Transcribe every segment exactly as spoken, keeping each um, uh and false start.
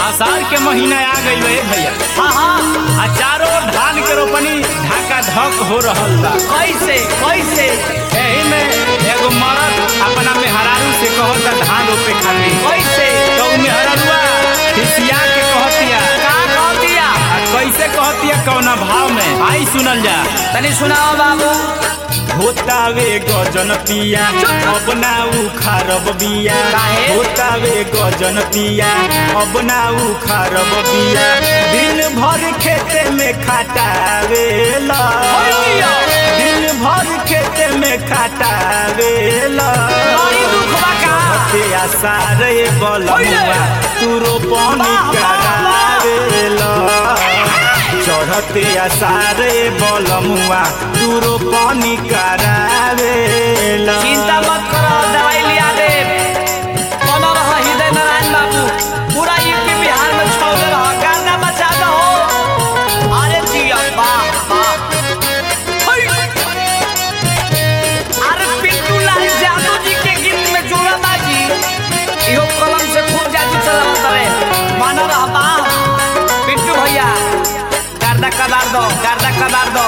आषाढ़ के महीना आ गई है भैया। हाँ हाँ आ चारों धान के रोपनी ढाका धक हो रहल बा। कैसे कैसे एही में एगो मर्द अपना मेहरारू से कहता धान रोपे खातिर। कैसे तो उ मेहरारूआ खिसिया के कहतिया का कहतिया आ कैसे कहतिया कौना भाव में आई सुनल जा। तनी सुनाओ बाबू। होतावे गजन पिया अब ना उखारब बिया। काहे? होतावे गजन पिया अब ना उखारब बिया। दिन भर खेते में खटावेला होइया। दिन भर खेते में खटावेला बड़ी दुख बा का ते आसारे बलमुआ तू रोपनी करावेला। चढ़ते आसारे बलमुआ तू रोपनी करावेला। चिंता मत करो दवाई लिया दे। बनो रहो हृदय नारायण बाबू पूरा यूपी बिहार में छौले रहो गाना बचा दो। अरे जिया वाह वाह। अरे पिंटू लाल जादू जी के गीत में जोड़ा बाजी इहो कलम से खूब जादू चला करे। मानो रहा वाह पिंटू भैया गर्दा कबार दो गर्दा कबार दो।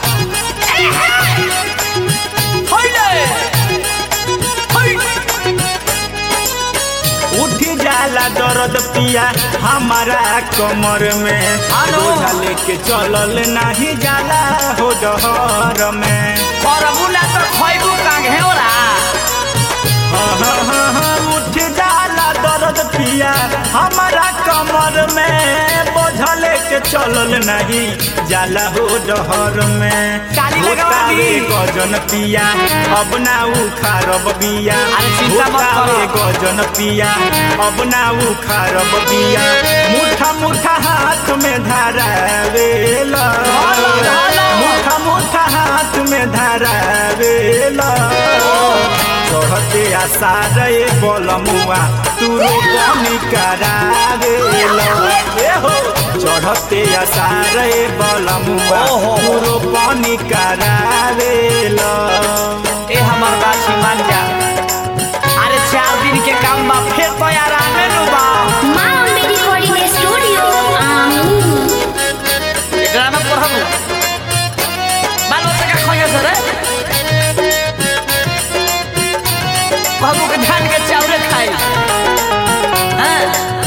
उठ जाला दर्द पिया हमारा कमर में। आनो। बोझा लेके चलल नहीं जाला हो डहर में। करबू ना तो खैबू का घेवरा। हाँ हाँ हाँ हाँ, उठ जाला दर्द पिया हमारा कमर में। बोझा लेके चलल नहीं जाला हो डहर में। काली लगवा दी। होतावे गजन पिया अब ना उखारब बिया। अरे चिंता मत करो। होतावे गजन पिया अब ना उखारब बिया। मुठा मुठा हाथ में धरावेला। धालो, धालो। मुठा मुठा हाथ में धरावेला। चढ़ते आसारे बलमुआ तू रोपनी करावेला। ए हो चढ़ते आसारे बलमुआ ओहो। तू रोपनी करावेला। ए हमर गाछी मान जा। अरे चार दिन के काम बा फिर तो यार आने नु बा। माँ अम्बे रिकॉर्डिंग स्टूडियो आमी। ड्रामा पढ़बू बाल बच्चा का खोया से रे। बाबू के धान के चावल खाई। हां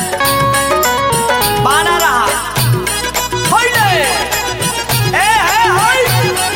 बाना रहा होइले। ए हे होई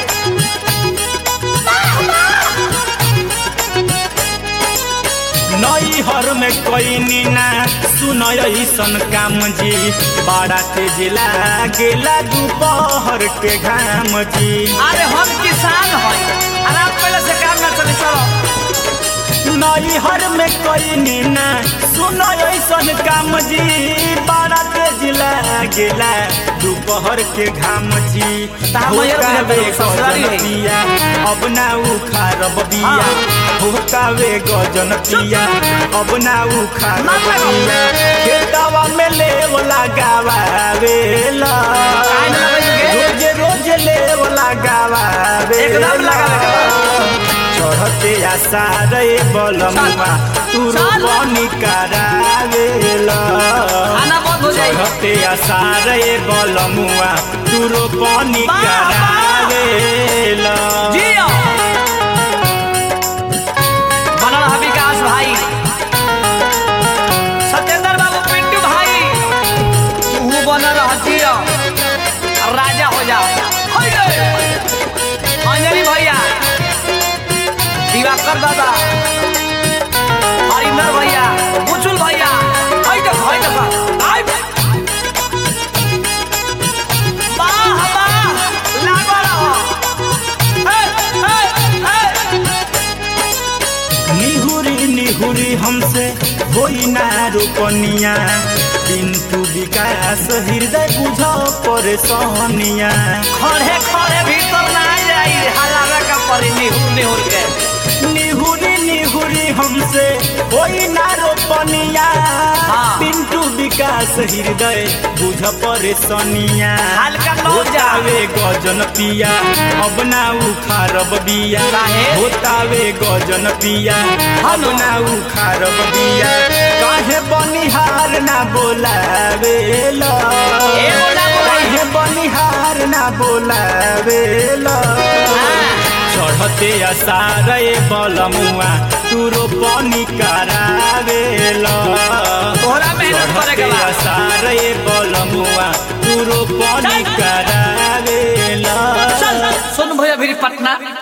नई हर में कोई नीना सुनय ऐसन काम जी। बड़ा तेज लागेला दोपहर के घाम जी। अरे हम किसान हई आराम पहले से काम ना चले चलो। नई हर में कोई नीना सुनय ऐसन काम जी। बड़ा तेज लागेला दोपहर के घाम जी। तामयर में होतावे ससुरारी गजन है। पिया अब ना उखारब बिया। हाँ। होतावे गजन पिया अब ना उखारब मत करो। बिया। खेतवा में लेव लगावेला। काहे न लगावेगे? रोजे रोजे लेव लगावेला। एकदम लगावेला। चढ़ते आसारे बलमुआ तू चल। रोपनी करावेला। खाना बंद हो जाएगी। चढ़ते आसारे बलमुआ तू रोपनी वाह, वाह। करावेला। जियो बना रहा विकास भाई सत्येंद्र बाबू पिंटू भाई तू बना रहा जियो राजा हो जा। अंजलि भैया दिवाकर दादा हरिंदर भैया बुचुल भैया हाय तक हाय तक आय वाह वाह लागो रहो। हे हे हे निहुरी निहुरी हमसे होई ना रोपनिया। पिंटू विकास हृदय बुझ परेशानिया। खड़े खड़े भीतर ना जाई हलावे का परी निहुर निहुर के। निहुरी निहुरी हमसे होई ना रोपनिया। हाँ। पिंटू विकास हृदय बुझ परेशानिया हल्का न जा। होतावे गजन पिया अब ना उखारब बिया काहे? होतावे गजन पिया अब ना उखारब बिया काहे बनिहार ना बोलावेला ए बोला बोला। काहे बनिहार ना बोलावेला चढ़ते असारे बलमुआ तूरो पानी करावेला तोहरा मेहनत करे के बा। सारे बलमुआ तूरो पानी करावेला सुन भैया फिर पटना